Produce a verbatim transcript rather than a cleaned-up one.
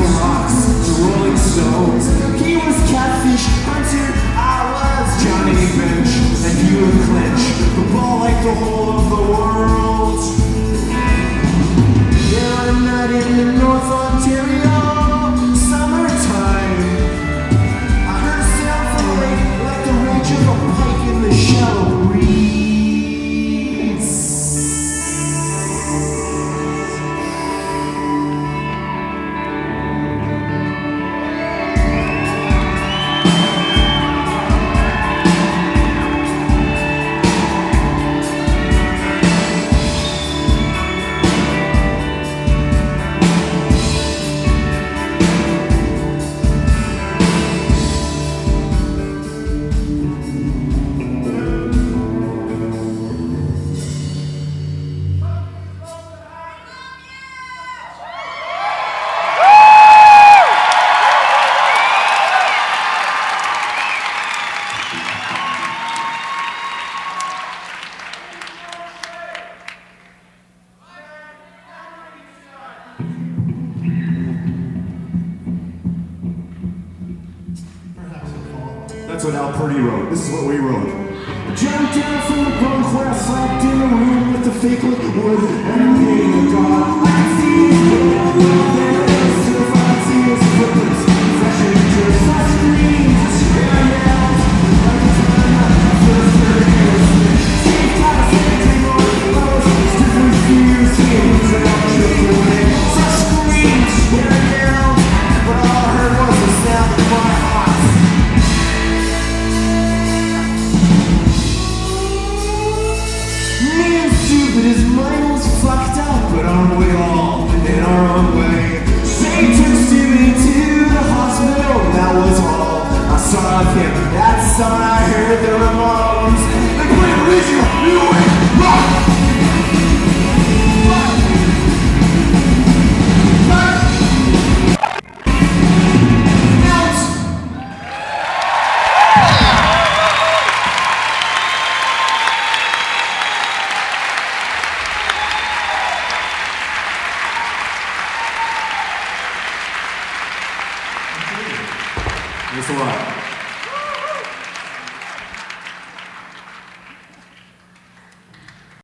rocks, the Rolling Stones. He was Catfish Hunter, I was Johnny Bench, and you would clinch the ball like the whole of the world. Yeah, I'm not in the North Ontario summertime. I heard a sound from the lake like the rage of a pike in the shallow reeds. That's what Al Purdy wrote. This is what we wrote. Jumped down from the bunk where I slept in a room with the fake looking wood and a being a god. I can see his foot, there it is, to the front, see his footprints, fresh into his fresh dreams, it's staring out like a time I first heard his same kind of thing, I was stiffly fused, he was out triple man, such screams, staring out, but all I heard was the sound of my heart. But his mind was fucked up, but aren't we all in our own way? They took Stevie to the hospital, that was all I saw of him. That summer I heard the Ramones. They played original new wave rock. Thanks a lot.